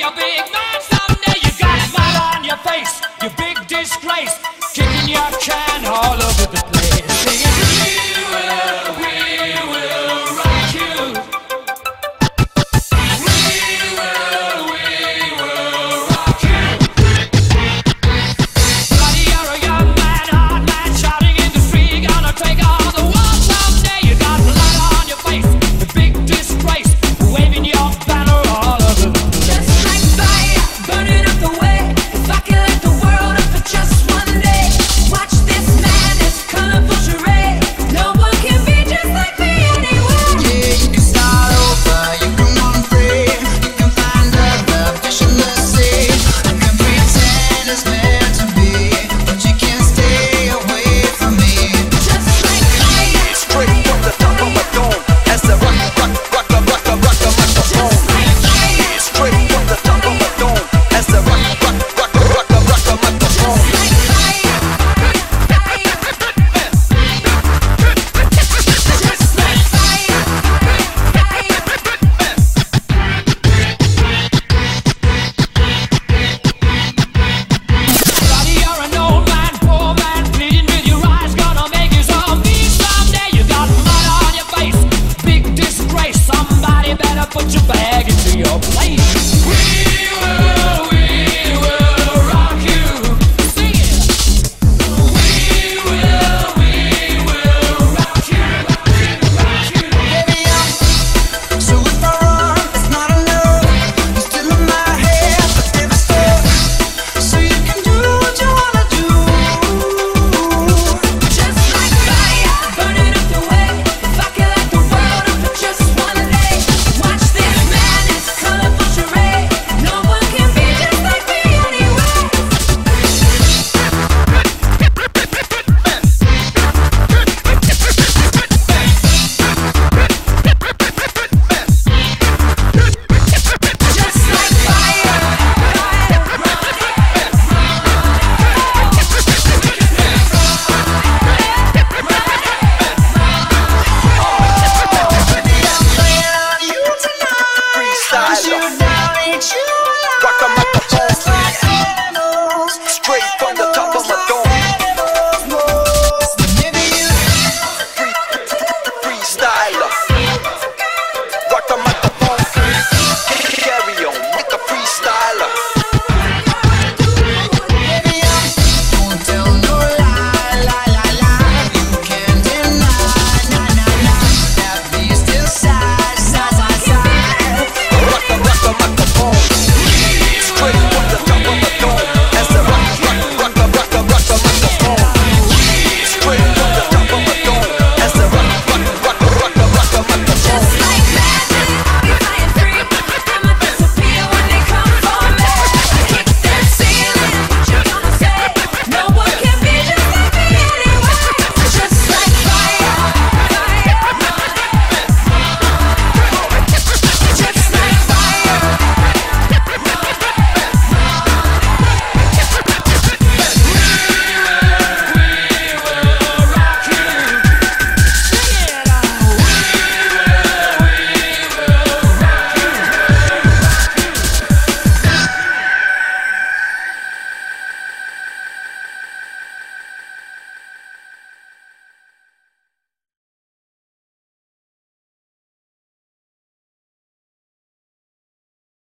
a big man someday. You got mud on your face, you big disgrace, kicking your can all over the place, singing, we will rock you. We will rock you. Buddy, you're a young man, hard man, shouting in the street, gonna take on the world someday. You got blood on your face, the big disgrace, waving your banner all over the place. Just like fire, burning up the way. If I can light the world up for just one day, watch this madness, colorful charade. No one can be just like me anyway. Yeah, you can start over, you can run free, you can find other fish in the sea. You can pretend it's meant to be, but you can't stay away from me. Just like fire, Straight from the top of my dome, as I rock the microphone. just like fire, Straight from the top of my dome, as I rock the microphone. like fire, just like fire, Buddy, you're an old man, poor man, pleading with your eyes, gonna make you zombie someday. You got mud on your face, big disgrace. Somebody better put your bag into your place. We will rock you. Sing it. We will rock you. Rock you. Baby, so if I run, it's not enough. You're still in my head, but never stuck. So you can do what you wanna do. just like fire, burning up the way. If I can light the world up for just one day, watch this madness, colorful charade. No one can be just like me anyway. Just like fire, Laying on you tonight. Freestyle. Shoot down, ain't you